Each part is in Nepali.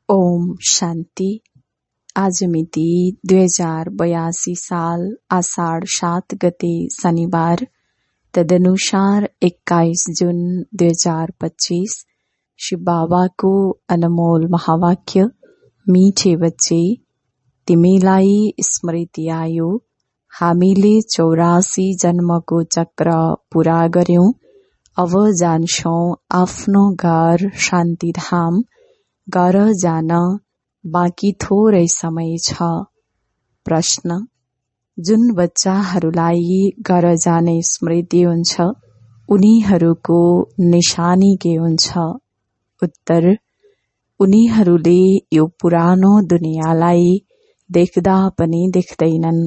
ओम शान्ति। आज मिति 2082 साल आषाढ 7 गते शनिबार, तदनुसार 21 जुन 2025। शिव बाबाको अनमोल महावाक्य, मीठे बच्चे तिमीलाई स्मृति आयो। हामीले 84 जन्मको चक्र पूरा गर्यौं। अब जान्छौं आफ्नो घर शान्तिधाम। घर जान बाँकी थोरै समय छ। प्रश्न: जुन बच्चाहरूलाई घर जाने स्मृति हुन्छ, उनीहरूको निशानी के हुन्छ? उत्तर: उनीहरूले यो पुरानो दुनियाँलाई देख्दा पनि देख्दैनन्।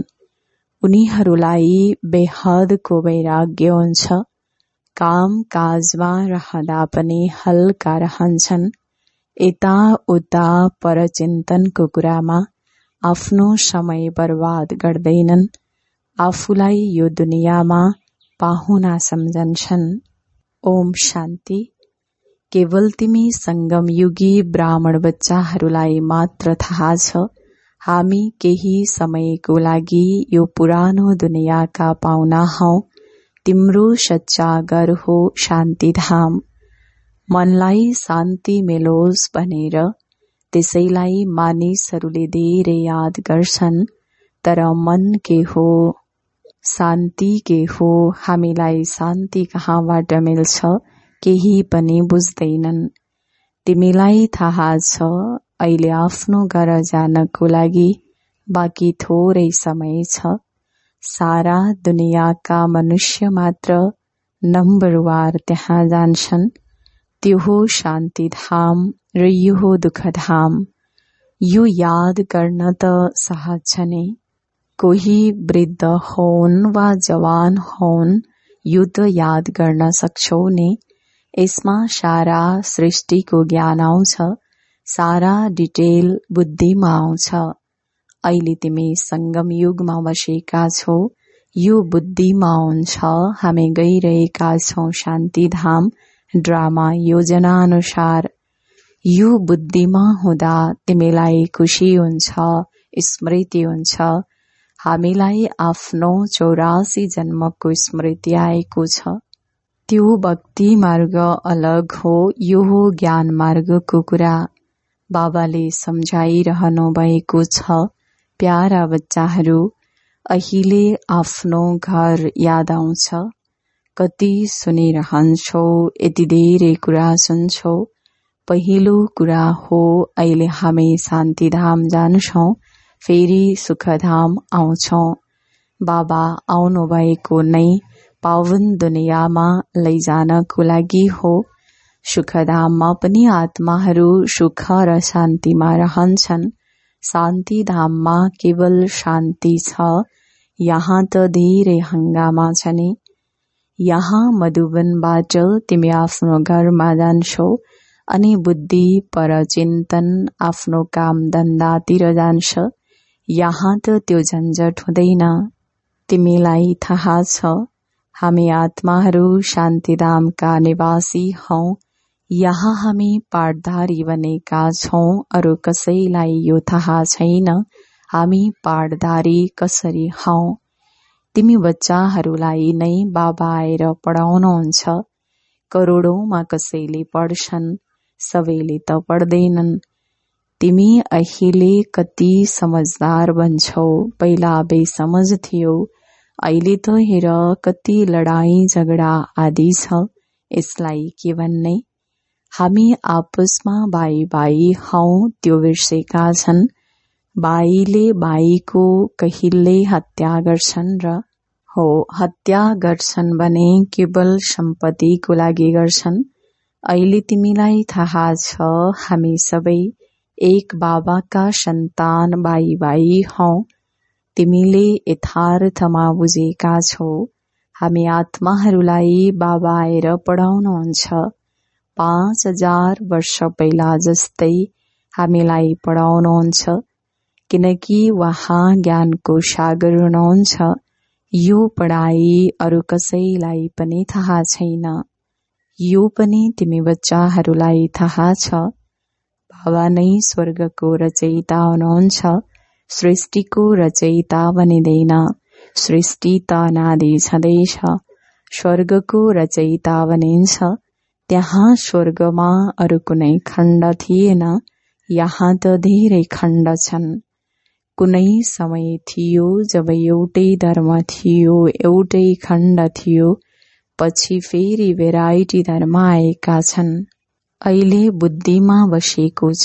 उनीहरूलाई बेहदको वैराग्य हुन्छ। काम काजमा रहँदा पनि हल्का रहन्छन्। यता उता परचिन्तनको कुरामा आफ्नो समय बर्बाद गर्दैनन्। आफूलाई यो दुनियाँमा पाहुना सम्झन्छन्। ओम शान्ति। केवल तिमी संगमयुगी ब्राह्मण बच्चाहरूलाई मात्र थाहा छ, हामी केही समयको लागि यो पुरानो दुनियाँका पाहुना हौ। तिम्रो सच्चा घर हो शान्तिधाम। मनलाई शान्ति मिलोस् भनेर त्यसैलाई मानिसहरूले धेरै याद गर्छन्। तर मन के हो, शान्ति के हो, हामीलाई शान्ति कहाँबाट मिल्छ केही पनि बुझ्दैनन्। तिमीलाई थाहा छ अहिले आफ्नो घर जानको लागि बाँकी थोरै समय छ। सारा दुनियाँका मनुष्य मात्र नम्बरवार त्यहाँ जान्छन्। त्यो हो शान्तिधाम र यो हो दुःखधाम। यो याद गर्न त सहज छ नि। कोही वृद्ध होन् वा जवान होन्, यो त याद गर्न सक्छौ नि। यसमा सारा सृष्टिको ज्ञान आउँछ। सारा डिटेल बुद्धिमा आउँछ। अहिले तिमी संगम युगमा बसेका छौ, यो बुद्धिमा आउँछ। हामी गइरहेका छौं शान्तिधाम ड्रामा योजना अनुसार। यो बुद्धिमा हुँदा तिमीलाई खुशी हुन्छ, स्मृति हुन्छ। हामीलाई आफ्नो 84 जन्मको स्मृति आएको छ। त्यो भक्ति मार्ग अलग हो, यो हो ज्ञान मार्गको कुरा। बाबाले सम्झाइरहनु भएको छ। प्यारा बच्चाहरू, अहिले आफ्नो घर याद आउँछ। कति सुनिरहन्छौ, यति धेरै कुरा सुन्छौ। पहिलो कुरा हो अहिले हामी शान्तिधाम जान्छौं, फेरि सुखधाम आउँछौं। बाबा आउनु भएको नै पावन दुनियाँमा लैजानको लागि हो। सुखधाममा पनि आत्माहरू सुख र शान्तिमा रहन्छन्। शान्तिधाममा केवल शान्ति छ। यहाँ त धेरै हंगामा छ नि। यहाँ मधुबनबाट तिमी आफ्नो घरमा जान्छौ अनि बुद्धि परचिन्तन आफ्नो काम धन्दातिर जान्छ। यहाँ त त्यो झन्झट हुँदैन। तिमीलाई थाहा छ हामी आत्माहरू शान्तिधामका निवासी हौ। यहाँ हामी पाठधारी बनेका छौं। अरू कसैलाई यो थाहा छैन हामी पाठधारी कसरी हौ। तिमी बच्चाहरूलाई नै बाबा आएर पढाउनुहुन्छ। करोडौंमा कसैले पढ्छन्, सबैले त पढ्दैनन्। तिमी अहिले कति समझदार बन्छौ। पहिला बेसमझ थियौ, अहिले त हेर कति लडाई झगडा आदि छ। यसलाई के भन्ने? हामी आपसमा भाइ भाइ हौ, त्यो बिर्सेका छन्। भाइले भाइको कहिले हत्या गर्छन् र? हो, हत्या गर्छन् भने केवल सम्पत्तिको लागि गर्छन्। अहिले तिमीलाई थाहा छ हामी सबै एक बाबाका सन्तान भाइ भाइ हौ। तिमीले यथार्थमा बुझेका छौ। हामी आत्माहरूलाई बाबा आएर पढाउनुहुन्छ। 5000 वर्ष पहिला जस्तै हामीलाई पढाउनुहुन्छ। किनकि वहाँ ज्ञानको सागर हुनुहुन्छ। यो पढाइ अरू कसैलाई पनि थाहा छैन। यो पनि तिमी बच्चाहरूलाई थाहा छ। बाबा नै स्वर्गको रचयिता हुनुहुन्छ, सृष्टिको रचयिता बनिँदैन। सृष्टि त अनादि छँदैछ, स्वर्गको रचयिता बनिन्छ। त्यहाँ स्वर्गमा अरू कुनै खण्ड थिएन, यहाँ त धेरै खण्ड छन्। कुनै समय थियो जब एउटै धर्म थियो, एउटै खण्ड थियो, पछि फेरि भेराइटी धर्म आएका छन्। अहिले बुद्धिमा बसेको छ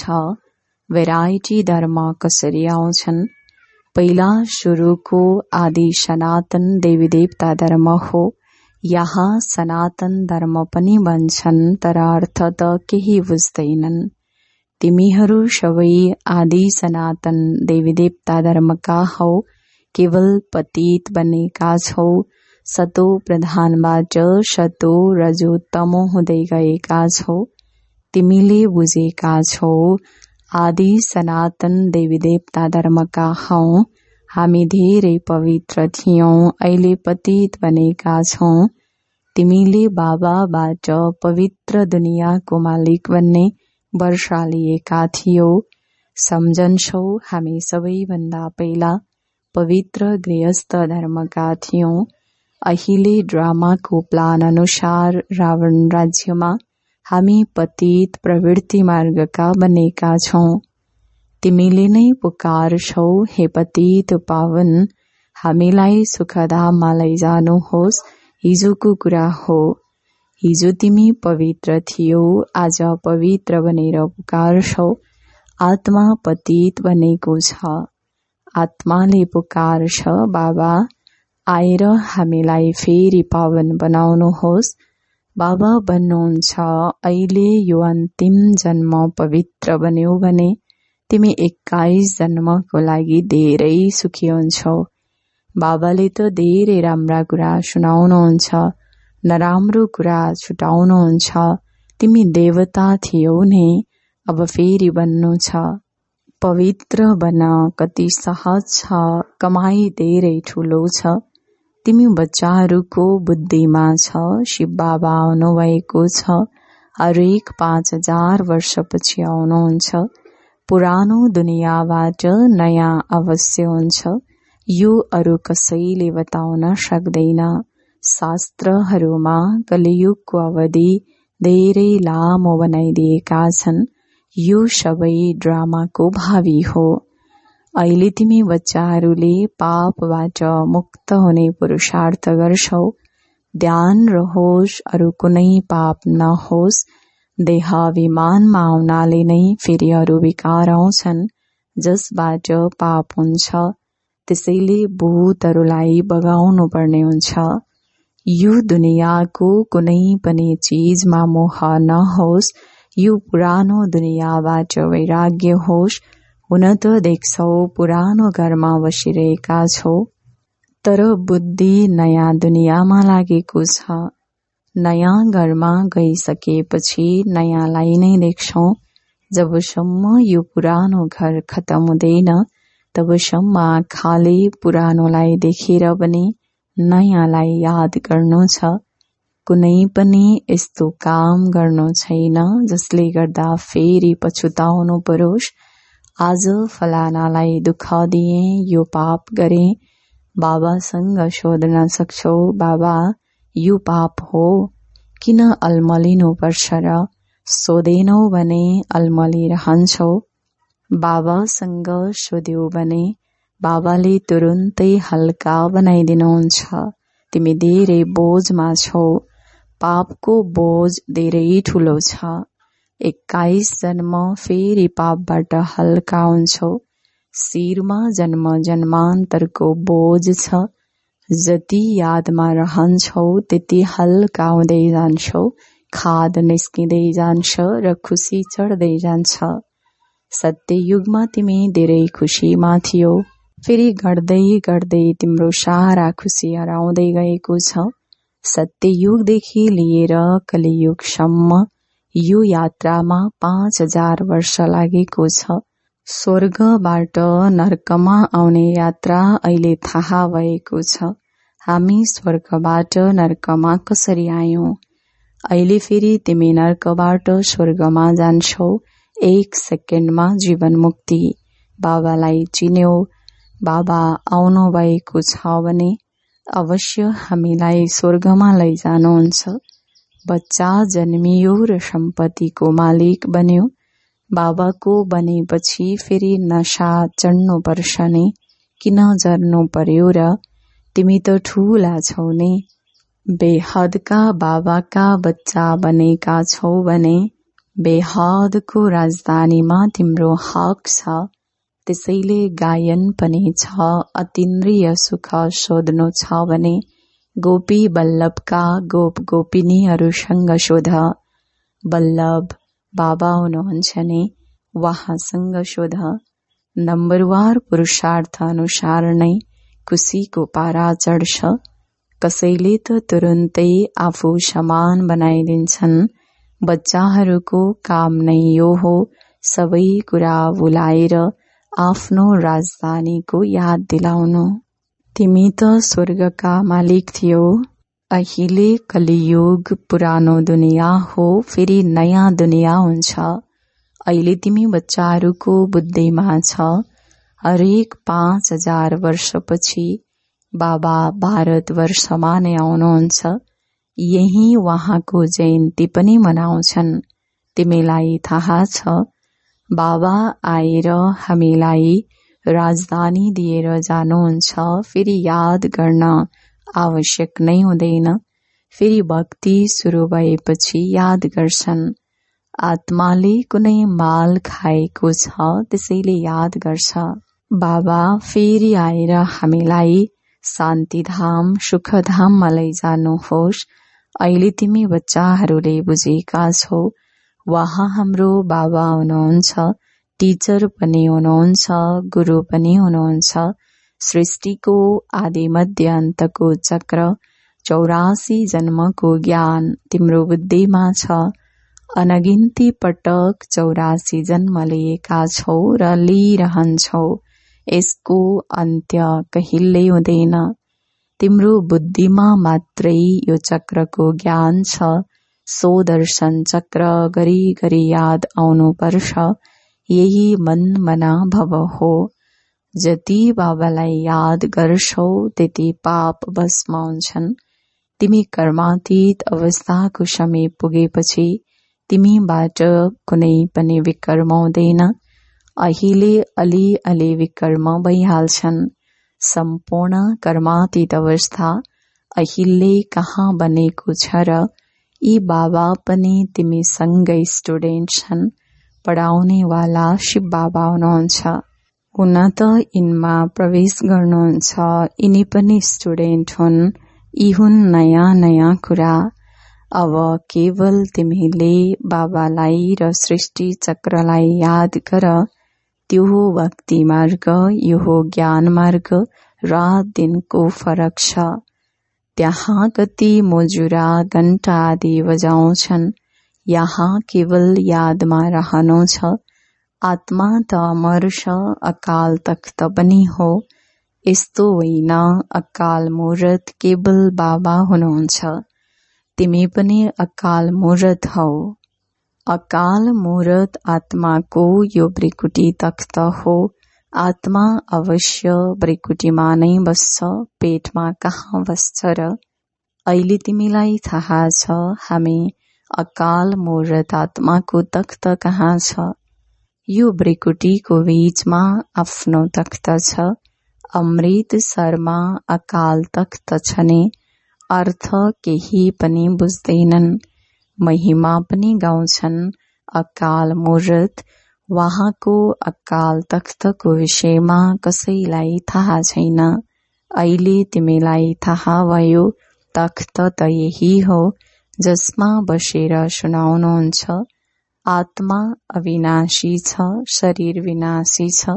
भेराइटी धर्म कसरी आउँछन्। पहिला सुरुको आदि सनातन देवी देवता धर्म हो। यहाँ सनातन धर्म पनि भन्छन्, तर अर्थ त केही बुझ्दैनन्। तिमीहरू सबै आदि सनातन देवी देवता धर्मका हौ, केवल पतित बनेका छौ। सतो प्रधानबाट सतो रजो तमो हुँदै गएका छौ। तिमीले बुझेका छौ आदि सनातन देवी देवता धर्मका हौ। हामी धेरै पवित्र थियौं, अहिले पतित बनेका छौं। तिमीले बाबाबाट पवित्र दुनियाँको मालिक बन्ने वर्षा लिएका थियौ। सम्झन्छौ हामी सबैभन्दा पहिला पवित्र गृहस्थ धर्मका थियौं। अहिले ड्रामाको प्लान अनुसार रावण राज्यमा हामी पतित प्रवृत्ति मार्गका बनेका छौं। तिमीले नै पुकार्छौ, हे पतित पावन, हामीलाई सुखधाममा लैजानुहोस्। हिजोको कुरा हो, हिजो तिमी पवित्र थियौ, आज पवित्र बनेर पुकार्छौ। आत्मा पतित बनेको छ, आत्माले पुकार्छ, बाबा आएर हामीलाई फेरि पावन बनाउनुहोस्। बाबा भन्नुहुन्छ, अहिले यो अन्तिम जन्म पवित्र बन्यौ भने तिमी 21 जन्मको लागि धेरै सुखी हुन्छौ। बाबाले त धेरै राम्रा कुरा सुनाउनुहुन्छ, नराम्रो कुरा छुटाउनुहुन्छ। तिमी देवता थियौ नि, अब फेरि बन्नु छ। पवित्र बन कति सहज छ, कमाई धेरै ठूलो छ। तिमी बच्चाहरूको बुद्धिमा छ, शिव बाबा आउनुभएको छ। हरेक 5000 वर्षपछि आउनुहुन्छ। पुरानो दुनियाँबाट नयाँ अवश्य हुन्छ। यो अरू कसैले बताउन सक्दैन। शास्त्रहरूमा कलियुगको अवधि धेरै लामो बनाइदिएका छन्। यो सबै ड्रामाको भावी हो। अहिले तिमी बच्चाहरूले पापबाट मुक्त हुने पुरुषार्थ गर्छौ। ध्यान रहोस्, अरू कुनै पाप नहोस्। देहाभिमानमा आउनाले नै फेरि अरू विकार आउँछन्, जसबाट पाप हुन्छ। त्यसैले भूतहरूलाई बगाउनु पर्ने हुन्छ। यो दुनियाँको कुनै पनि चीजमा मोह नहोस्। यो पुरानो दुनियाँबाट वैराग्य होस्। हुन त देख्छौ पुरानो घरमा बसिरहेका छौ, तर बुद्धि नयाँ दुनियाँमा लागेको छ। नयाँ घरमा गइसकेपछि नयाँलाई नै देख्छौ। जबसम्म यो पुरानो घर खत्तम हुँदैन, तबसम्म आँखाले पुरानोलाई देखेर पनि नयाँलाई याद गर्नु छ। कुनै पनि यस्तो काम गर्नु छैन जसले गर्दा फेरि पछुताउनु परोस्। आज फलानालाई दुःख दिए, यो पाप गरे। बाबासँग सोध्न सक्छौ, बाबा यो पाप हो, किन अल्मलिनु पर्छ र? सोधेनौ भने अल्मलिरहन्छौ। बाबासँग सोध्यौ भने बाबाले तुरुन्तै हल्का बनाइदिनुहुन्छ। तिमी धेरै बोझमा छौ। पापको बोझ धेरै ठूलो छ। 21 जन्म फेरि पापबाट हल्का हुन्छौ। शिरमा जन्म जन्मान्तरको बोझ छ। जति यादमा रहन्छौ त्यति हल्का हुँदै जान्छौ। खाद निस्किँदै जान्छ र खुसी चढ्दै जान्छ। सत्ययुगमा तिमी धेरै खुसीमा थियौ, फेरि गर्दै गर्दै तिम्रो सारा खुसी हराउँदै गएको छ। सत्ययुगदेखि लिएर कलियुगसम्म यो यात्रामा 5000 वर्ष लागेको छ। स्वर्गबाट नर्कमा आउने यात्रा अहिले थाहा भएको छ। हामी स्वर्गबाट नर्कमा कसरी आयौं? अहिले फेरि तिमी नर्कबाट स्वर्गमा जान्छौ। 1 सेकेन्डमा जीवन मुक्ति। बाबालाई चिन्यो, बाबा आउनु भएको छ भने अवश्य हामीलाई स्वर्गमा लैजानुहुन्छ। बच्चा जन्मियो र सम्पत्तिको मालिक बन्यो। बाबाको बनेपछि फेरि नशा चढ्नु पर्छ नि, किन जर्नु पर्यो र? तिमी त ठूला छौ नि। बेहदका बाबाका बच्चा बनेका छौ भने बेहदको राजधानीमा तिम्रो हक छ। त्यसैले गायन पनि छ। अतीन्द्रिय सुख सोध्नु छ भने गोपी बल्लभका गोप गोपिनीहरूसँग सोध। बल्लभ बाबा हुनुहुन्छ नि, उहाँसँग सोध। नम्बरवार पुरुषार्थ अनुसार नै खुसीको पारा चढ्छ। कसैले त तुरुन्तै आफू समान बनाइदिन्छन्। बच्चाहरूको काम नै यो हो, सबै कुरा भुलाएर आफ्नो राजधानीको याद दिलाउनु। तिमी त स्वर्गका मालिक थियौ। अहिले कलियुग पुरानो दुनिया हो, फेरि नयाँ दुनिया हुन्छ। अहिले तिमी बच्चाहरूको बुद्धिमा छ। हरेक 5000 वर्षपछि बाबा भारतवर्षमा नै आउनुहुन्छ। यही उहाँको जयन्ती पनि मनाउँछन्। तिमीलाई थाहा छ, बाबा आएर हामीलाई राजधानी दिएर जानुहुन्छ। फेरि याद गर्न आवश्यक नै हुँदैन। फेरि भक्ति सुरु भएपछि याद गर्छन्। आत्माले कुनै माल खाएको छ, त्यसैले याद गर्छ। बाबा फेरि आएर हामीलाई शान्तिधाम सुखधाममा लैजानुहोस्। अहिले तिमी बच्चाहरूले बुझेका छौ, उहाँ हाम्रो बाबा हुनुहुन्छ। टिचर पनि हुनुहुन्छ, गुरु पनि हुनुहुन्छ। सृष्टिको आदि मध्य अन्तको चक्र, 84 जन्मको ज्ञान तिम्रो बुद्धिमा छ। अनगिन्ती पटक 84 जन्म लिएका छौ र लिइरहन्छौ। यसको अन्त्य कहिल्यै हुँदैन। तिम्रो बुद्धिमा मात्रै यो चक्रको ज्ञान छ। सो दर्शन चक्र गरी गरी याद आउनुपर्छ। यही मन मना भव हो। जति बाबालाई याद गर्छौ त्यति पाप भस्म हुन्छन्। तिमी कर्मातीत अवस्थाको समय पुगेपछि तिमीबाट कुनै पनि विकर्म हुँदैन। अहिले अलि विकर्म भइहाल्छन्। सम्पूर्ण कर्मातीत अवस्था अहिले कहाँ बनेको छ र? यी बाबा पनि तिमीसँगै स्टुडेन्ट छन्। पढाउनेवाला शिव बाबा हुनुहुन्छ। हुन त यिनमा प्रवेश गर्नुहुन्छ। यिनी पनि स्टुडेन्ट हुन्। यी हुन् नयाँ नयाँ कुरा। अब केवल तिमीले बाबालाई र सृष्टि चक्रलाई याद गर। त्यो हो भक्ति मार्ग, यो हो ज्ञान मार्ग। रात दिनको फरक छ। त्यहाँ कति मोजुरा घण्टा आदि बजाउँछन्। यहाँ केवल यादमा रहनु छ। आत्मा त अमर छ, अकाल तख्त पनि हो। यस्तो होइन, अकाल मूर्त केवल बाबा हुनुहुन्छ। तिमी पनि अकाल मूर्त हौ। अकाल मूर्त आत्माको यो भृकुटी तख्त हो। आत्मा अवश्य भृकुटीमा नै बस्छ, पेटमा कहाँ बस्छ र? अहिले तिमीलाई थाहा छ, हामी अकाल मूर्त आत्माको तख्त कहाँ छ? यो भृकुटीको बीचमा आफ्नो तख्त छ। अमृतसरमा अकाल तख्त छ नि। अर्थ केही पनि बुझ्दैनन्। महिमा पनि गाउँछन्। अकाल मूर्त, वहाँको अकाल तख्तको विषयमा कसैलाई थाहा छैन। अहिले तिमीलाई थाहा भयो। तख्त त यही हो जसमा बसेर सुनाउनुहुन्छ। आत्मा अविनाशी छ, शरीर विनाशी छ।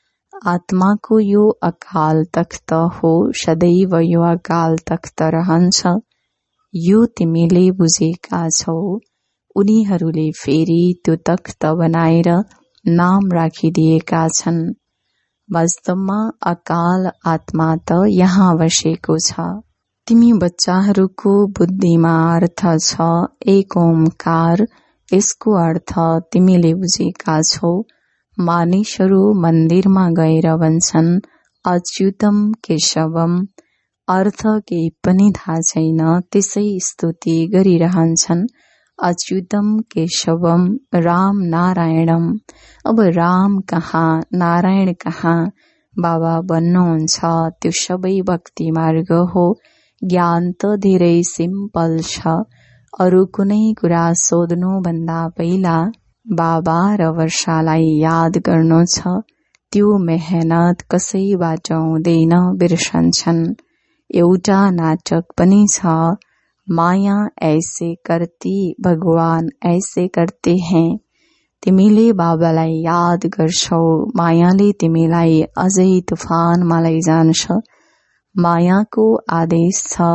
आत्माको यो अकाल तख्त हो। सदैव यो अकाल तख्त रहन्छ। यो तिमीले बुझेका छौ। उनीहरूले फेरि त्यो तख्त बनाएर नाम राखिदिएका छन्। वास्तवमा अकाल आत्मा त यहाँ बसेको छ। तिमी बच्चाहरूको बुद्धिमा अर्थ छ। एक ओमकार, यसको अर्थ तिमीले बुझेका छौ। मानिसहरू मन्दिरमा गएर भन्छन् अच्युतम केशवम, अर्थ केही पनि थाहा छैन, त्यसै स्तुति गरिरहन्छन्। अच्युतम केशवम राम नारायणम। अब राम कहाँ नारायण कहाँ? बाबा भन्नुहुन्छ त्यो सबै भक्ति मार्ग हो। ज्ञान त धेरै सिम्पल छ। अरू कुनै कुरा सोध्नु भन्दा पहिला बाबा र वर्षालाई याद गर्नु छ। त्यो मेहनत कसैबाट हुँदैन, बिर्सन्छन्। एउटा नाटक पनि छ, माया ऐसे करती भगवान ऐसे करते हैं। तिमीले बाबालाई याद गर्छौ, मायाले तिमीलाई अझै तुफानमा लैजान्छ। मायाको आदेश छ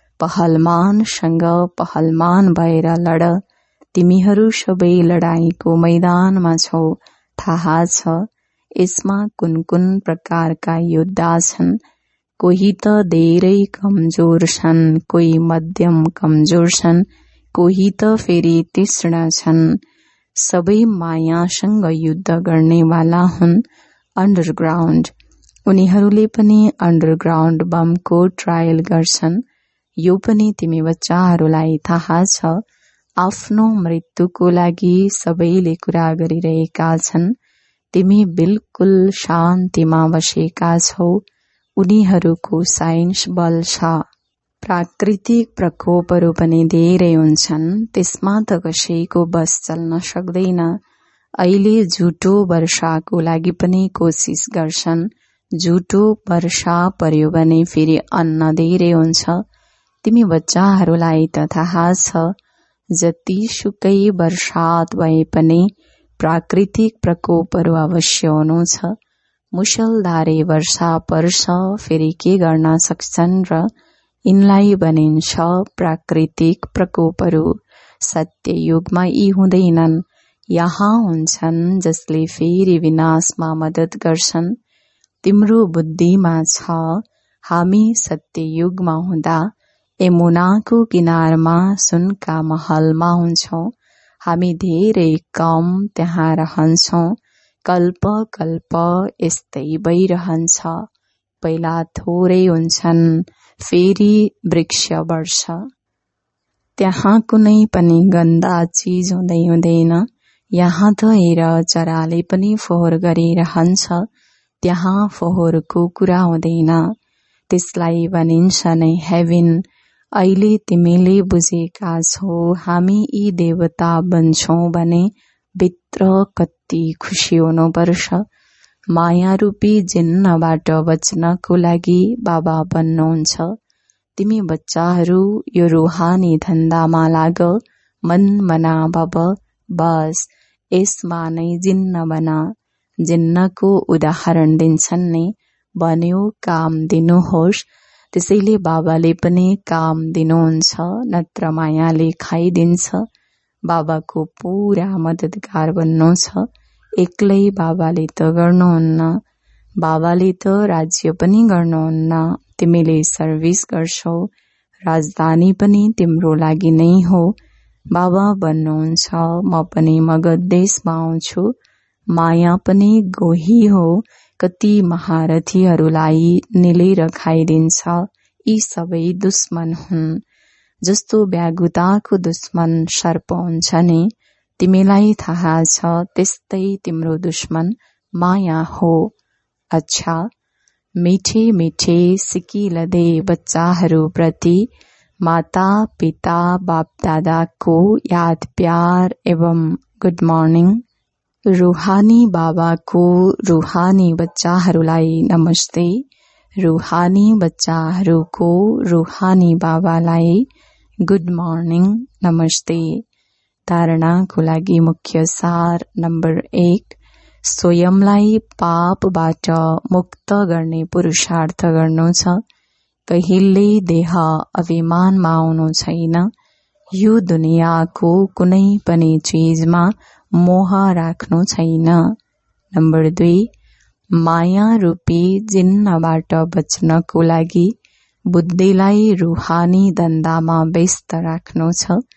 पहलमानसँग पहलमान भएर लड। तिमीहरू सबै लडाईँको मैदानमा छौ, थाहा छ। यसमा कुन कुन प्रकारका योद्धा छन्। कोही त धेरै कमजोर छन्, कोही मध्यम कमजोर छन्, कोही त फेरि तीक्ष्ण छन्। सबै मायासँग युद्ध गर्नेवाला हुन्। अन्डरग्राउन्ड, उनीहरूले पनि अन्डरग्राउन्ड बमको ट्रायल गर्छन्। यो पनि तिमी बच्चाहरूलाई थाहा छ। आफ्नो मृत्युको लागि सबैले कुरा गरिरहेका छन्। तिमी बिल्कुल शान्तिमा बसेका छौ। उनीहरूको साइन्स बल छ। प्राकृतिक प्रकोपहरू पनि धेरै हुन्छन्, त्यसमा त कसैको बस चल्न सक्दैन। अहिले झुटो वर्षाको लागि पनि कोसिस गर्छन्। झुटो वर्षा पर्यो भने फेरि अन्न धेरै हुन्छ। तिमी बच्चाहरूलाई त थाहा छ, जतिसुकै वर्षात भए पनि प्राकृतिक प्रकोपहरू अवश्य हुनु छ। मुसलधारे वर्षा पर्छ, फेरि के गर्न सक्छन् र? यिनलाई भनिन्छ प्राकृतिक प्रकोपहरू। सत्य युगमा यी हुँदैनन्। यहाँ हुन्छन् जसले फेरि विनाशमा मद्दत गर्छन्। तिम्रो बुद्धिमा छ, हामी सत्य युगमा हुँदा यमुनाको किनारमा सुनका महलमा हुन्छौं। हामी धेरै कम त्यहाँ रहन्छौं। कल्प कल्प यस्तै भइरहन्छ। पहिला थोरै हुन्छन्, फेरि वृक्ष बढ्छ। त्यहाँ कुनै पनि गन्दा चीज हुँदैन। यहाँ त हेर, चराले पनि फोहोर गरिरहन्छ। त्यहाँ फोहोरको कुरा हुँदैन। त्यसलाई भनिन्छ नै हेभन। अहिले तिमीले बुझेका छौ, हामी यी देवता बन्छौं भने भित्र कति खुसी हुनुपर्छ। माया रूपी जिन्नबाट बच्नको लागि बाबा भन्नुहुन्छ, तिमी बच्चाहरू यो रूहानी धन्दामा लाग, मन मना भव, बस यसमा नै जिन्न बना। जिन्नको उदाहरण दिन्छन् नि, भन्यो काम दिनुहोस्। त्यसैले बाबाले पनि काम दिनुहुन्छ, नत्र मायाले खाइदिन्छ। बाबाको पूरा मद्दतगार बन्नु छ। एक्लै बाबाले त गर्नुहुन्न। बाबाले त राज्य पनि गर्नुहुन्न। तिमीले सर्भिस गर्छौ। राजधानी पनि तिम्रो लागि नै हो। बाबा भन्नुहुन्छ, म पनि मगध देशमा आउँछु। माया पनि गोही हो, कति महारथीहरूलाई निलेर खाइदिन्छ। यी सबै दुश्मन हुन्। जस्तो व्यागुताको दुश्मन सर्प हुन्छ नि, तिमीलाई थाहा छ, त्यस्तै तिम्रो दुश्मन माया हो। अच्छा, मिठे मिठे सिकिलदे बच्चाहरू प्रति माता पिता बाप दादाको याद प्यार एवं गुड मर्निङ। रूहानी बाबाको रूहानी बच्चाहरूलाई नमस्ते। रूहानी बच्चाहरूको रूहानी बाबालाई गुड मर्निङ, नमस्ते। धारणाको लागि मुख्य सार नम्बर 1, स्वयंलाई पापबाट मुक्त गर्ने पुरुषार्थ गर्नु छ। कहिल्यै देह अभिमानमा आउनु छैन। यो दुनियाँको कुनै पनि चीजमा मोह राख्नु छैन। नम्बर 2, माया रूपी जिन्नबाट बच्नको लागि बुद्धिलाई रूहानी धन्दामा व्यस्त राख्नु छ।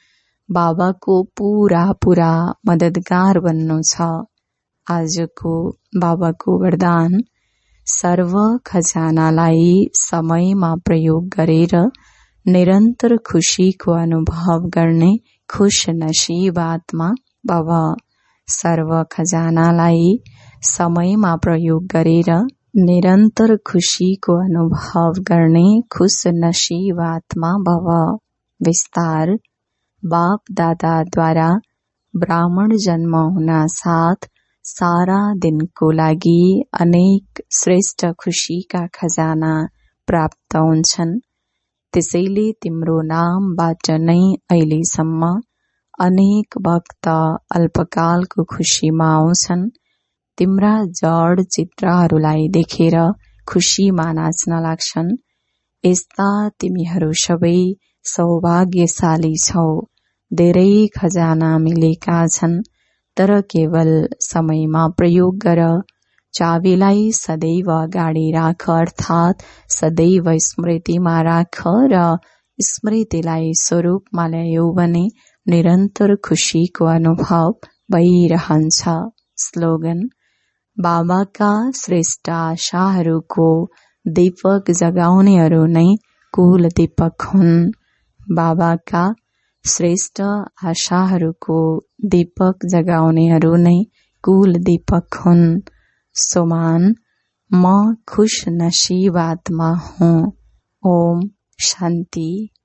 बाबाको पूरा मददगार बन्नु छ। आजको बाबाको वरदान, सर्व खजानालाई समयमा प्रयोग गरेर निरन्तर खुशीको अनुभव गर्ने खुश नसीब आत्मा भव। सर्व खजानालाई समयमा प्रयोग गरेर निरन्तर खुशीको अनुभव गर्ने खुश नसीब आत्मा भव। विस्तार, बाप दादाद्वारा ब्राह्मण जन्म हुना साथ सारा दिनको लागि अनेक श्रेष्ठ खुशीका खजाना प्राप्त हुन्छन्। त्यसैले तिम्रो नामबाट नै अहिलेसम्म अनेक भक्त अल्पकालको खुशीमा आउँछन्। तिम्रा जड चित्रहरूलाई देखेर खुशीमा नाच्न लाग्छन्। यस्ता तिमीहरू सबै सौभाग्यशाली छौ। धेरै खजाना मिलेका छन्, तर केवल समयमा प्रयोग गर। चाबीलाई सदैव अगाडि राख, अर्थात् सदैव स्मृतिमा राख र स्मृतिलाई स्वरूपमा ल्यायौ भने निरन्तर खुशीको अनुभव भइरहन्छ। स्लोगन, बाबाका श्रेष्ठ आशाहरूको दीपक जगाउनेहरू नै कुल दीपक हुन्। बाबाका श्रेष्ठ आशाहरूको दीपक जगाउनेहरू नै कुल दीपक हुन्। सोमान, म खुश नसीब आत्मा हुँ। ओम शान्ति।